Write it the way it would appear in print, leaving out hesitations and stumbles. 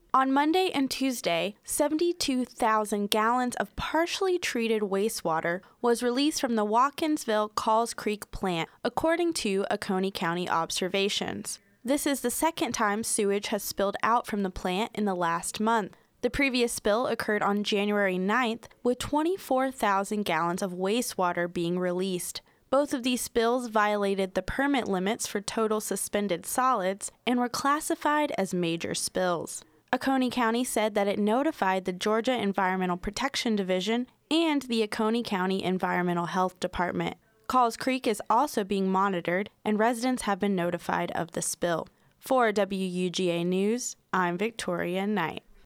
On Monday and Tuesday, 72,000 gallons of partially treated wastewater was released from the Watkinsville Calls Creek plant, according to Oconee County observations. This is the second time sewage has spilled out from the plant in the last month. The previous spill occurred on January 9th, with 24,000 gallons of wastewater being released. Both of these spills violated the permit limits for total suspended solids and were classified as major spills. Oconee County said that it notified the Georgia Environmental Protection Division and the Oconee County Environmental Health Department. Calls Creek is also being monitored, and residents have been notified of the spill. For WUGA News, I'm Victoria Knight.